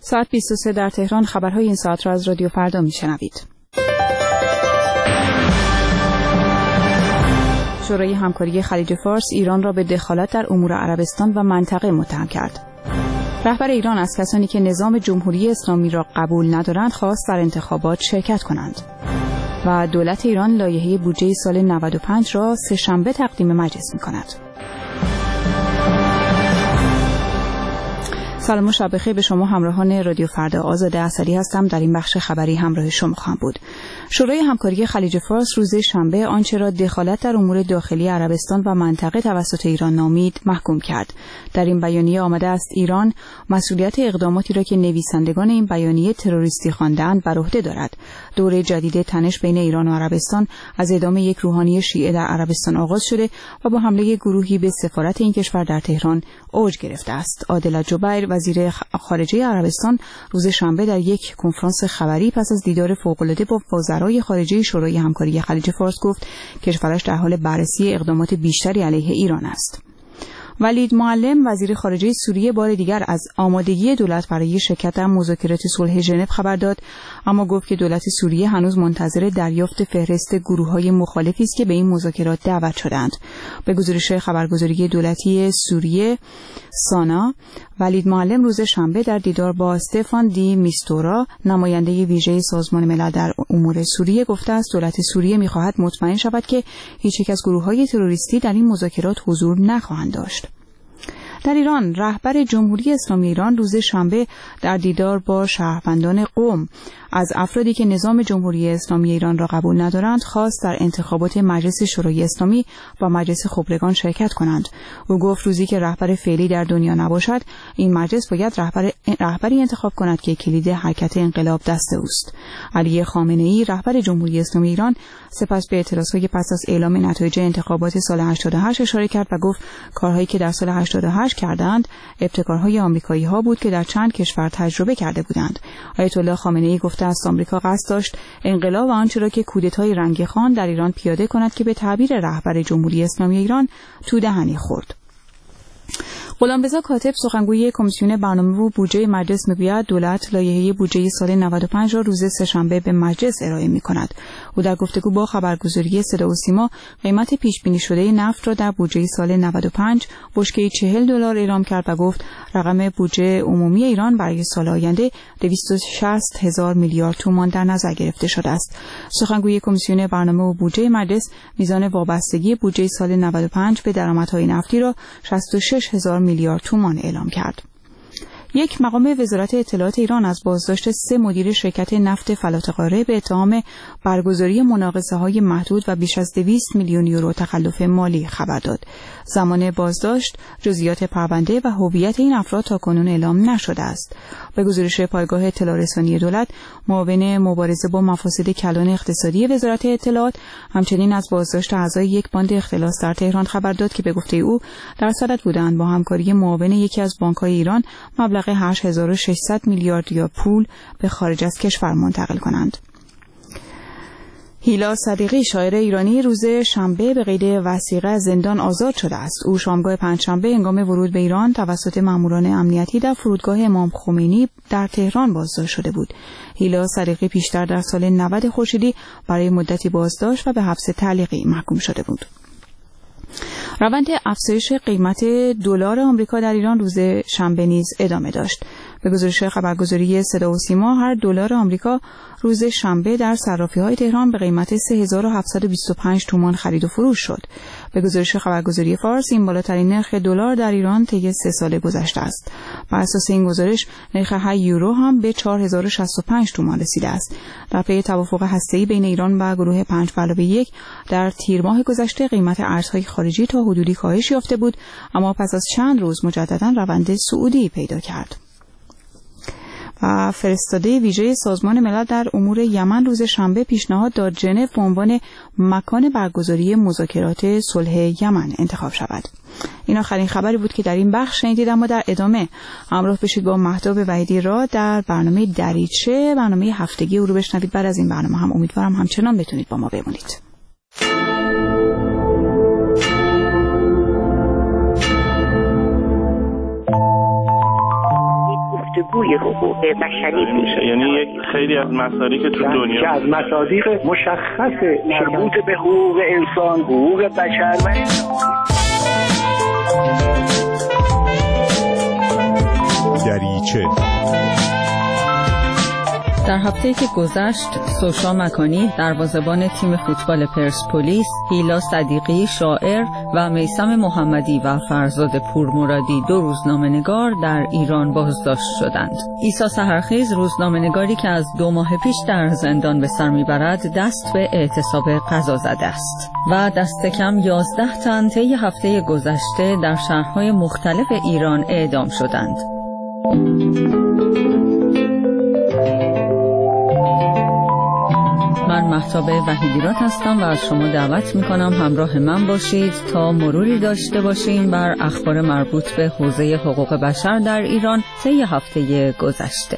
ساعت 23 در تهران. خبرهای این ساعت را از رادیو فردا میشنوید. شورای همکاری خلیج فارس ایران را به دخالت در امور عربستان و منطقه متهم کرد. رهبر ایران از کسانی که نظام جمهوری اسلامی را قبول ندارند خواست در انتخابات شرکت کنند. و دولت ایران لایحه بودجه سال 95 را سه‌شنبه تقدیم مجلس می‌کند. سلام و شب بخیر به شما همراهان رادیو فردا. آزاده اسدی هستم. در این بخش خبری همراه شما خواهم بود. شورای همکاری خلیج فارس روز شنبه آنچه را دخالت در امور داخلی عربستان و منطقه توسط ایران نامید محکوم کرد. در این بیانیه آمده است ایران مسئولیت اقداماتی را که نویسندگان این بیانیه تروریستی خواندند بر عهده دارد. دوره جدید تنش بین ایران و عربستان از اعدام یک روحانی شیعه در عربستان آغاز شده و با حمله گروهی به سفارت این کشور در تهران اوج گرفته است. عادل جبیر وزیر خارجه عربستان روز شنبه در یک کنفرانس خبری پس از دیدار فوق‌العاده با وزرای خارجه شورای همکاری خلیج فارس گفت کشورش در حال بررسی اقدامات بیشتری علیه ایران است. ولید معلم وزیر خارجه سوریه بار دیگر از آمادگی دولت برای شرکت در مذاکرات صلح ژنو خبر داد، اما گفت که دولت سوریه هنوز منتظر دریافت فهرست گروه‌های مخالفی است که به این مذاکرات دعوت شدند. به گزارش خبرگزاری دولتی سوریه سانا، ولید معلم روز شنبه در دیدار با استفان دی میستورا نماینده ویژه سازمان ملل در امور سوریه گفته است دولت سوریه می‌خواهد مطمئن شود که هیچ یک از گروه‌های تروریستی در این مذاکرات حضور نخواهند داشت. در ایران رهبر جمهوری اسلامی ایران روز شنبه در دیدار با شهروندان قم از افرادی که نظام جمهوری اسلامی ایران را قبول ندارند خواست در انتخابات مجلس شورای اسلامی و مجلس خبرگان شرکت کنند. او گفت روزی که رهبر فعلی در دنیا نباشد این مجلس باید رهبری انتخاب کند که کلید حرکت انقلاب دست اوست. علی خامنه‌ای رهبر جمهوری اسلامی ایران سپس به اعتراضهای پس از اعلام نتایج انتخابات سال 88 اشاره کرد و گفت کارهایی که در سال 88 کردند ابتکارهای آمریکایی‌ها بود که در چند کشور تجربه کرده بودند. آیت الله خامنه‌ای گفته است آمریکا قصد داشت انقلاب و آنچه را که کودتای رنگ خان در ایران پیاده کند که به تعبیر رهبر جمهوری اسلامی ایران تو دهنی خورد. غلامرضا کاتب سخنگوی کمیسیون برنامه و بودجه مجلس میگوید دولت لایحه بودجه سال 95 را روز سه‌شنبه به مجلس ارائه می‌کند. او در گفتگو با خبرگزاری صدا و سیما قیمت پیش بینی شده نفت را در بودجه سال 95 بشکه‌ای $40 اعلام کرد و گفت رقم بودجه عمومی ایران برای سال آینده 260,000 میلیارد تومان در نظر گرفته شده است. سخنگوی کمیسیون برنامه و بودجه مجلس میزان وابستگی بودجه سال 95 به درآمدهای نفتی را 66,000 میلیارد تومان اعلام کرد. یک مقام وزارت اطلاعات ایران از بازداشت 3 مدیر شرکت نفت فلات قاره به اتهام برگزاری مناقصه‌های محدود و بیش از 200 میلیون یورو تخلف مالی خبر داد. زمان بازداشت، جزئیات پرونده و هویت این افراد تاکنون اعلام نشده است. به گزارش پایگاه اطلاع رسانی دولت، معاون مبارزه با مفاسد کلان اقتصادی وزارت اطلاعات همچنین از بازداشت اعضای یک باند اختلاس در تهران خبر داد که به گفته او در صدد بودند با همکاری معاون یکی از بانک‌های ایران مبلغ 8600 میلیارد یا پول به خارج از کشور منتقل کنند. هیلا صدیقی شاعر ایرانی روز شنبه به قید وثیقه از زندان آزاد شده است. او شامگاه پنجشنبه هنگام ورود به ایران توسط ماموران امنیتی در فرودگاه امام خمینی در تهران بازداشت شده بود. هیلا صدیقی پیشتر در سال 90 خورشیدی برای مدتی بازداشت و به حبس تعلیقی محکوم شده بود. روند افزایش قیمت دلار آمریکا در ایران روز شنبه نیز ادامه داشت. به گزارش خبرگزاری صدا و سیما هر دلار آمریکا روز شنبه در صرافی‌های تهران به قیمت 3725 تومان خرید و فروش شد. به گزارش خبرگزاری فارس این بالاترین نرخ دلار در ایران طی 3 سال گذشته است. بر اساس این گزارش نرخ 8 یورو هم به 4065 تومان رسیده است. در پی توافق هسته‌ای بین ایران و گروه 5+1 در تیر ماه گذشته قیمت ارزهای خارجی تا حدودی کاهش یافته بود، اما پس از چند روز مجددا روند صعودی پیدا کرد. و فرستاده ویژه سازمان ملل در امور یمن روز شنبه پیشنهاد داد ژنو به عنوان مکان برگزاری مذاکرات صلح یمن انتخاب شود. این آخرین خبری بود که در این بخش شنیدید، اما در ادامه همراه بشید با مهتاب وحیدی را در برنامه دریچه، برنامه هفتگی او رو بشنوید. بعد از این برنامه هم امیدوارم همچنان بتونید با ما بمونید. گفتگوی حقوق بشری میشه. یعنی یک خیلی از مسائلی که تو دنیا که از مصادیق مشخص مربوط به حقوق انسان، حقوق بشر و دریچه. در هفته‌ای که گذشت، سوشا مکانی دروازه‌بان تیم فوتبال پرسپولیس، هیلا صدیقی شاعر و میثم محمدی و فرزاد پورمرادی دو روزنامه‌نگار در ایران بازداشت شدند. عیسی سحرخیز روزنامه‌نگاری که از 2 ماه پیش در زندان به سر می‌برد دست به اعتصاب قضا زده است و دست کم 11 تن طی هفته گذشته در شهرهای مختلف ایران اعدام شدند. من مهتاب وحیدیراد هستم و از شما دعوت میکنم همراه من باشید تا مروری داشته باشیم بر اخبار مربوط به حوزه حقوق بشر در ایران طی هفته گذشته.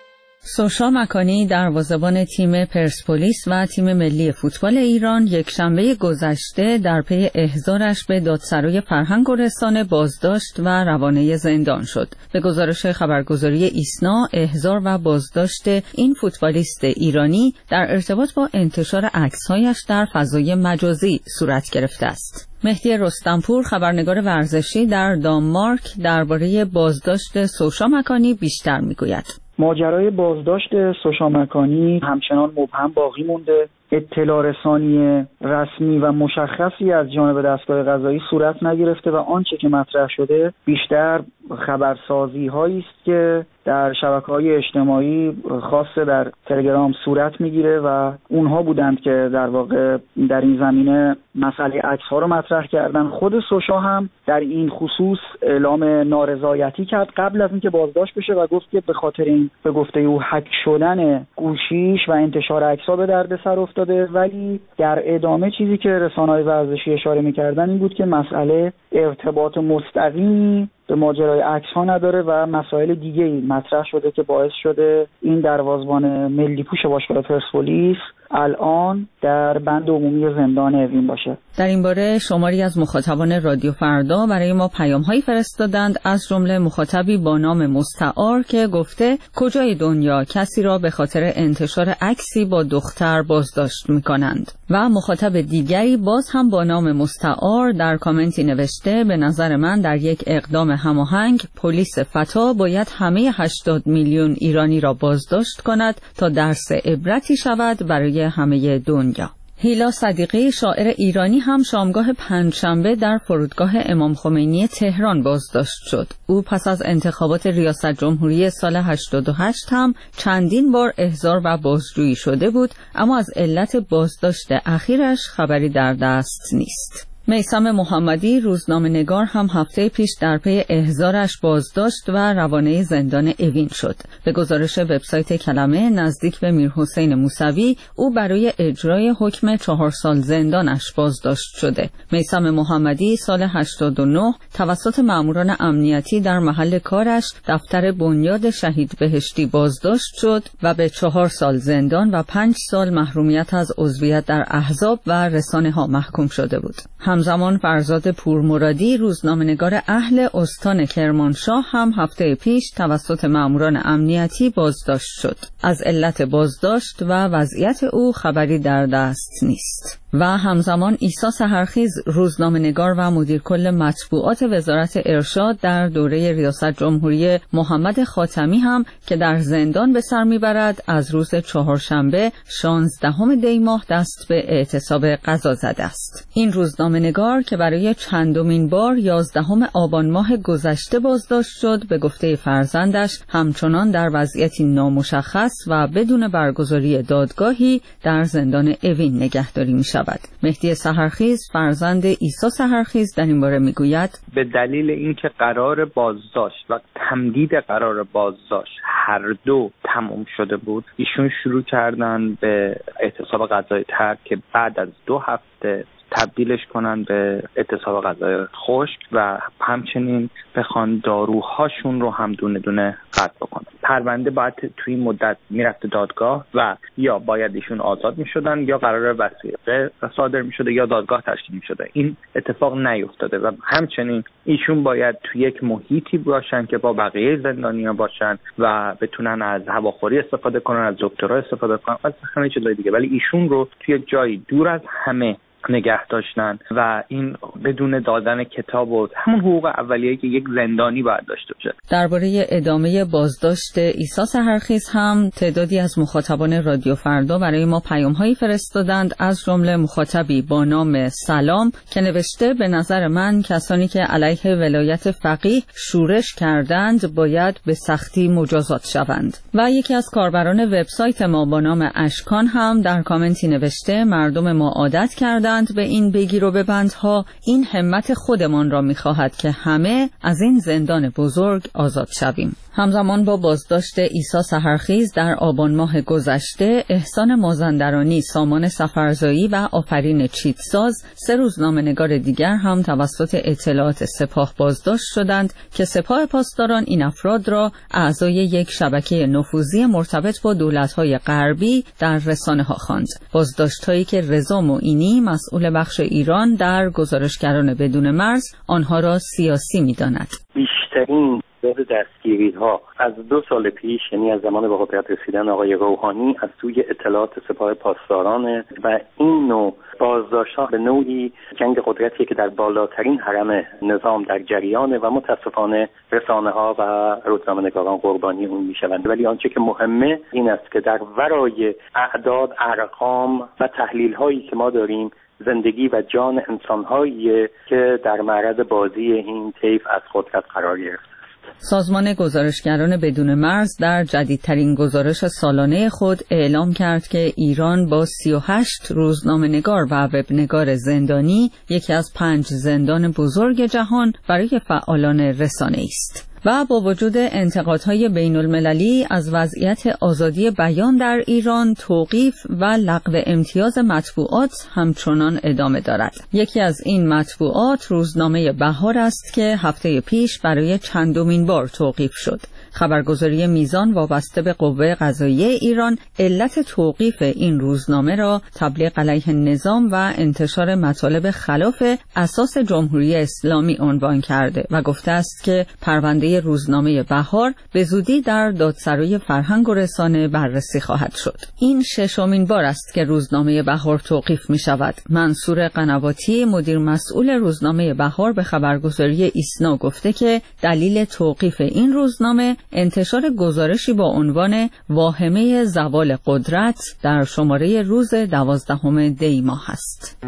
سوشا مکانی دروازه‌بان تیم پرسپولیس و تیم ملی فوتبال ایران یکشنبه گذشته در پی احضارش به دادسرای فرهنگ و رسانه بازداشت و روانه زندان شد. به گزارش خبرگزاری ایسنا، احضار و بازداشت این فوتبالیست ایرانی در ارتباط با انتشار عکس‌هایش در فضای مجازی صورت گرفته است. مهدی رستمپور خبرنگار ورزشی در دانمارک درباره بازداشت سوشا مکانی بیشتر میگوید. ماجرای بازداشت سوشا مکانی همچنان مبهم باقی مونده. اطلاع رسانی رسمی و مشخصی از جانب دستگاه قضایی صورت نگرفته و آنچه که مطرح شده بیشتر خبرسازی هایی است که در شبکه‌های اجتماعی خاصه در تلگرام صورت میگیره و اونها بودند که در واقع در این زمینه مسئله عکس‌ها رو مطرح کردن. خود سوشا هم در این خصوص اعلام نارضایتی کرد قبل از اینکه بازداشت بشه و گفت که به خاطر این به گفته او هک شدن گوشیش و انتشار عکس‌ها به دردسر افتاده، ولی در ادامه چیزی که رسانه‌های ورزشی اشاره می‌کردن این بود که مسئله ارتباط مستقیمی به ماجرای عکس‌ها نداره و مسائل دیگه‌ای مطرح شده که باعث شده این دروازه‌بان ملی پوش باشگاه پرسپولیس الان در بند عمومی زندان اوین باشه. در این باره شماری از مخاطبان رادیو فردا برای ما پیام‌هایی فرستادند، از جمله مخاطبی با نام مستعار که گفته کجای دنیا کسی را به خاطر انتشار عکسی با دختر بازداشت می‌کنند و مخاطب دیگری باز هم با نام مستعار در کامنتی نوشته به نظر من در یک اقدام هماهنگ پلیس فتا باید همه 80 میلیون ایرانی را بازداشت کند تا درس عبرتی شود برای همه دنیا. هیلا صدیقی شاعر ایرانی هم شامگاه پنجشنبه در فرودگاه امام خمینی تهران بازداشت شد. او پس از انتخابات ریاست جمهوری سال 88 هم چندین بار احضار و بازجویی شده بود، اما از علت بازداشت اخیرش خبری در دست نیست. میثم محمدی روزنامه‌نگار هم هفته پیش در پی احضارش بازداشت و روانه زندان اوین شد. به گزارش وبسایت کلمه نزدیک به میرحسین موسوی، او برای اجرای حکم 4 سال زندانش بازداشت شده. میثم محمدی سال 89 توسط ماموران امنیتی در محل کارش دفتر بنیاد شهید بهشتی بازداشت شد و به 4 سال زندان و 5 سال محرومیت از عضویت در احزاب و رسانه‌ها محکوم شده بود. همزمان فرزاد پورمرادی روزنامه‌نگار اهل استان کرمانشاه هم هفته پیش توسط ماموران امنیتی بازداشت شد. از علت بازداشت و وضعیت او خبری در دست نیست. و همزمان عیسی سحرخیز روزنامه‌نگار و مدیر کل مطبوعات وزارت ارشاد در دوره ریاست جمهوری محمد خاتمی هم که در زندان به سر میبرد از روز چهارشنبه 16 دی ماه دست به اعتصاب قضا زده است. این روزنامه‌نگار که برای چندمین بار 11 آبان ماه گذشته بازداشت شد، به گفته فرزندش همچنان در وضعیتی نامشخص و بدون برگزاری دادگاهی در زندان اوین نگهداری می‌شود. مهدی سحرخیز فرزند عیسی سحرخیز در این باره میگوید به دلیل اینکه قرار بازداشت و تمدید قرار بازداشت هر دو تمام شده بود، ایشون شروع کردن به اعتصاب قضای ترک که بعد از 2 هفته تبدیلش کنن به اعتصاب غذای خشک و همچنین بخوان داروهاشون رو هم دونه دونه قطع بکنن. پرونده باید توی مدت میرفت دادگاه و یا باید ایشون آزاد میشدن یا قرار وثیقه صادر میشده یا دادگاه تشکیل میشده. این اتفاق نیفتاده و همچنین ایشون باید توی یک محیطی باشن که با بقیه زندانیان باشن و بتونن از هواخوری استفاده کنن، از دکترها استفاده کنن، از همه چیزای دیگه، ولی ایشون رو توی جایی دور از همه نگه داشتن و این بدون دادن کتاب و همون حقوق اولیه‌ای که یک زندانی باید داشته باشه. درباره ادامه بازداشت عیسی سحرخیز هم تعدادی از مخاطبان رادیو فردا برای ما پیام‌هایی فرستادند، از جمله مخاطبی با نام سلام که نوشته به نظر من کسانی که علیه ولایت فقیه شورش کردند باید به سختی مجازات شوند. و یکی از کاربران وبسایت ما با نام اشکان هم در کامنتی نوشته مردم ما عادت کردند به این بگیر و ببندها، این همت خودمان را می‌خواهد که همه از این زندان بزرگ آزاد شویم. همزمان با بازداشت عیسی سحرخیز در آبان ماه گذشته، احسان مازندرانی، سامان سفرزایی و آفرین چیتساز، 3 روزنامه‌نگار دیگر هم توسط اطلاعات سپاه بازداشت شدند که سپاه پاسداران این افراد را اعضای یک شبکه نفوذی مرتبط با دولت‌های غربی در رسانه‌ها خواند. بازداشت‌هایی که رضا معینی مسئول بخش ایران در گزارشگران بدون مرز آنها را سیاسی می‌داند. بیشترین دستگیری‌ها از 2 سال پیش، یعنی از زمان به قدرت رسیدن آقای روحانی، از سوی اطلاعات سپاه پاسداران و این نوع بازداشت‌ها به نوعی جنگ قدرتیه که در بالاترین حرم نظام در جریانه و متاسفانه رسانه‌ها و روزنامه‌نگاران قربانی اون میشوند. ولی آنچه که مهمه این است که در ورای اعداد، ارقام و تحلیل‌هایی که ما داریم زندگی و جان انسان‌هایی که در معرض بازی این طیف از قدرت قرار گرفته. سازمان گزارشگران بدون مرز در جدیدترین گزارش سالانه خود اعلام کرد که ایران با 38 روزنامه‌نگار و وبنگار زندانی یکی از 5 زندان بزرگ جهان برای فعالان رسانه‌ای است. و با وجود انتقادهای بین المللی از وضعیت آزادی بیان در ایران، توقیف و لغو امتیاز مطبوعات همچنان ادامه دارد. یکی از این مطبوعات روزنامه بهار است که هفته پیش برای چندمین بار توقیف شد. خبرگزاری میزان وابسته به قوه قضاییه ایران علت توقیف این روزنامه را تبلیغ علیه نظام و انتشار مطالب خلاف اساس جمهوری اسلامی عنوان کرده و گفته است که پرونده روزنامه بهار به زودی در دادسرای فرهنگ و رسانه بررسی خواهد شد. این 6مین بار است که روزنامه بهار توقیف می شود. منصور قنواتی، مدیر مسئول روزنامه بهار، به خبرگزاری ایسنا گفته که دلیل توقیف این روزنامه انتشار گزارشی با عنوان واهمه زوال قدرت در شماره روز 12 دی ماه است.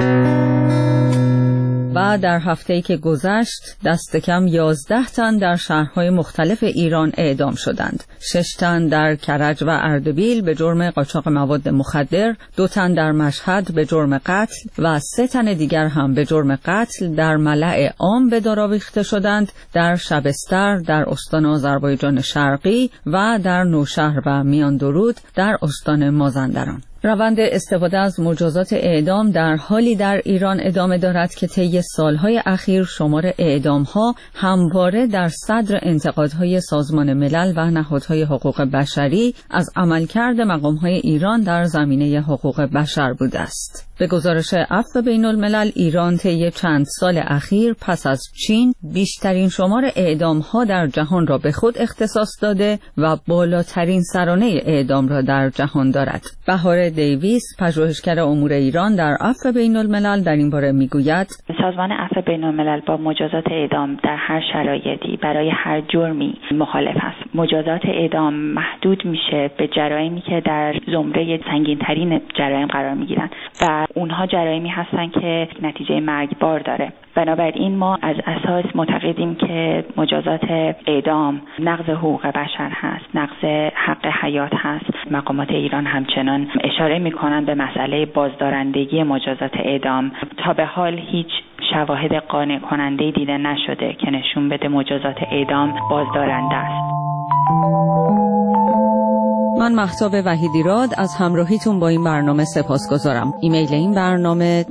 و در هفته‌ای که گذشت دست کم 11 تن در شهرهای مختلف ایران اعدام شدند. 6 تن در کرج و اردبیل به جرم قاچاق مواد مخدر، 2 تن در مشهد به جرم قتل و 3 تن دیگر هم به جرم قتل در ملأ عام به دار آویخته شدند در شبستر در استان آذربایجان شرقی و در نوشهر و میان درود در استان مازندران. روند استفاده از مجازات اعدام در حالی در ایران ادامه دارد که طی سالهای اخیر شمار اعدام‌ها همواره در صدر انتقادهای سازمان ملل و نهادهای حقوق بشری از عملکرد مقام‌های ایران در زمینه حقوق بشر بوده است. به گزارش عفو بین الملل، ایران طی چند سال اخیر پس از چین بیشترین شمار اعدام‌ها در جهان را به خود اختصاص داده و بالاترین سرانه اعدام را در جهان دارد. بهار دیویس، پژوهشگر امور ایران در عفو بین الملل، در این باره میگوید سازمان عفو بین الملل با مجازات اعدام در هر شرایطی برای هر جرمی مخالف است. مجازات اعدام محدود میشه به جرایمی که در زمره سنگین‌ترین جرایم قرار میگیرن و اونها جرایمی هستن که نتیجه مرگبار داره. بنابراین ما از اساس معتقدیم که مجازات اعدام نقض حقوق بشر هست، نقض حق حیات هست. مقامات ایران همچنان اشاره میکنن به مسئله بازدارندگی مجازات اعدام. تا به حال هیچ شواهد قانع کننده دیده نشده که نشون بده مجازات اعدام بازدارنده است. من مهتاب وحیدیراد از همراهیتون با این برنامه سپاسگزارم. ایمیل این برنامه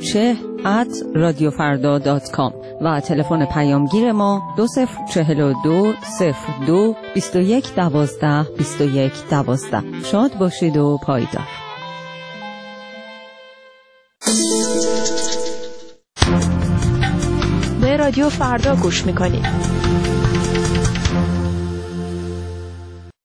dariche@radiofarda.com و تلفن پیامگیر ما 2042 02 21 12 21 12. شاد باشید و پایدار. به رادیو فردا گوش میکنید.